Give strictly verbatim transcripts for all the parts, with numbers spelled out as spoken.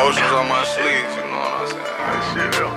emotions on my sleeves, you know what I'm saying? That shit, yo.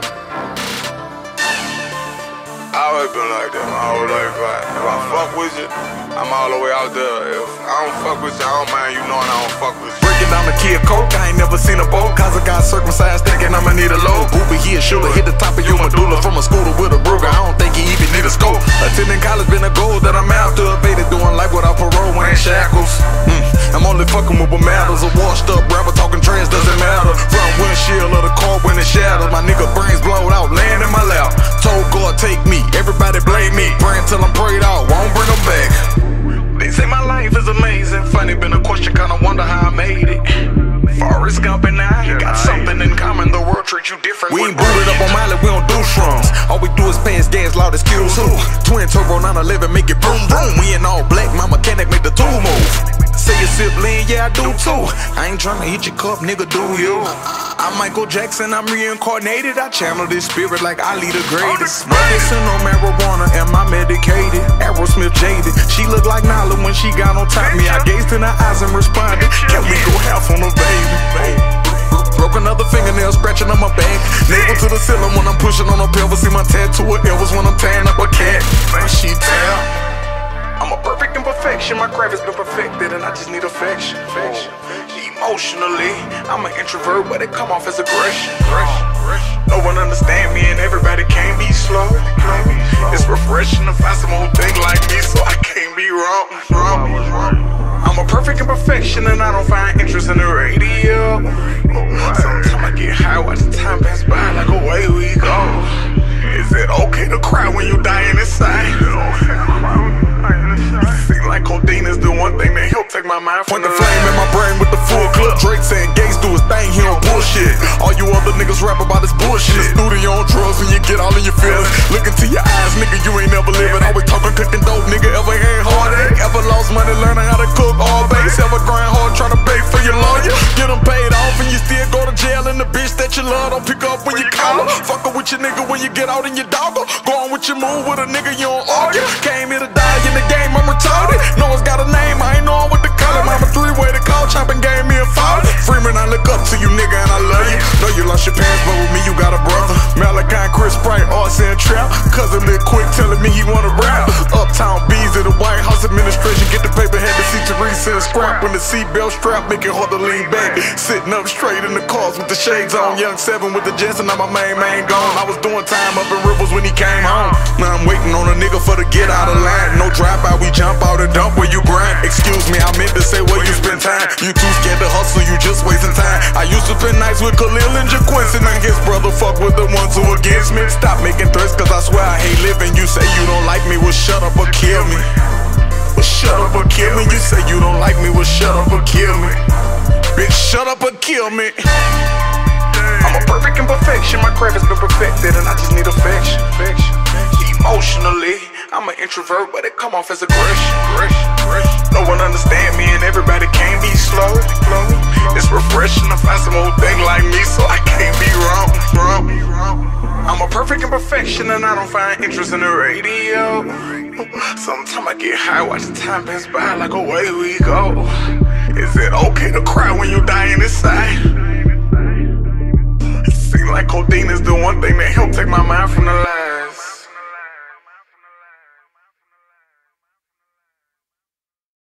I always been like that my whole life. Right? If I fuck with you, I'm all the way out there. If I don't fuck with you, I don't mind you knowing I don't fuck with you. Breaking down the kid coke, I ain't never seen a boat. Cause I got circumcised thinking I'ma need a load. Booby, he a shooter, hit the top of your medulla. From a scooter with a Bruger, I don't think he even need a scope. Attending college been a goal that I'm after. Evaded doing life without parole when in shackles. mm. I'm only fucking with what matters. A washed up rapper talking trash doesn't matter. Front windshield of the car when it shatters. My nigga brains blowed out, laying in my lap. Told God take me, everybody blame me. Praying till I'm prayed out, won't bring them back. They say my life is amazing. Funny, been a question, kinda wonder how I made it. Forrest Gump and I got something in common. The world treats you different. We ain't booted up on Miley, we don't do shrooms. All we do is pass gas, loud as kills who. Twin turbo nine eleven, make it boom boom. We in all black, my mechanic make the tool move. Say you sip lean, yeah I do too. I ain't tryna hit your cup, nigga, do you? I'm Michael Jackson, I'm reincarnated. I channel this spirit like Ali the greatest. Medicine on marijuana, am I medicated? Aerosmith jaded. She look like Nala when she got on top of me. I gazed in her eyes and responded, can we go half on the baby? Broke another fingernail, scratching on my back. Navel to the ceiling when I'm pushing on a pelvis. See my tattoo of Elvis when I'm tearing up a cat. She tell I'm a perfect imperfection. My craft has been perfected and I just need affection. affection. Emotionally, I'm an introvert, but it come off as aggression. No one understand me and everybody can't be slow. It's refreshing to find someone who think like me, so I can't be wrong. I'm a perfect imperfection and I don't find interest in the radio. Sometimes I get high, watch the time pass by like away we go. Is it okay to cry when you dying inside? Seem like codeine is the one thing that help take my mind from the flame in my brain with the full clip. Drake saying Gates do his thing, he on bullshit. All you other niggas rap about this bullshit. In the studio on drugs when you get all in your feelings. Look into your eyes, nigga, you ain't never living. Always talking, cooking dope, nigga, ever had heartache? Ever lost money learning how to cook all base? Ever grind hard trying to pay for your lawyer? Get them paid off and you still go to jail. And the bitch that you love don't pick up when you call her. Fuckin' with your nigga when you get out in your dogger. Go on with your move with a nigga, you don't argue. Came here to die in the game, I'm retarded. No one's got a name, I ain't know what to call him. I'm a three-way to call, chopping game me a father. Freeman, I look up to you, nigga, and I love you. Know you lost your parents, but with me you got a brother. Malachi, Chris Bright, Arts and Trap. Cousin Lil Quick telling me he wanna rap. Uptown Bees at the White House administration. Get the paper, had to see Teresa and scrap. When the seatbelt strap, make it hard to lean back. Sitting up straight in the cars with the shades on. Young Seven with the Jets and now my main man gone. I was doing time up in Rivers when he came home. Now I'm waiting on a nigga for the get out of line. No dropout, we jump out and dump where you grind. Excuse me, I meant to say where you spend time. You too scared to hustle, you just wasting time. I used to spend nights with Khalil and Jaquincy. Now his brother fuck with the ones who against me. Stop making threats cause I swear I hate living. You say you don't like me, well shut up or kill me. Well shut up or kill me. You say you don't like me, well shut up or kill me. Bitch, shut up or kill me. I'm a perfect imperfection, my craft has been perfected and I just need affection. Emotionally, I'm an introvert, but it come off as aggression. No one understand me and everybody can't be slow. It's refreshing to find someone who think like me, so I can't be wrong. I'm a perfect imperfection and I don't find interest in the radio. Sometimes I get high, watch the time pass by like away we go. Is it okay to cry when you dying inside? Seem like codeine is the one thing that help take my mind from the lie.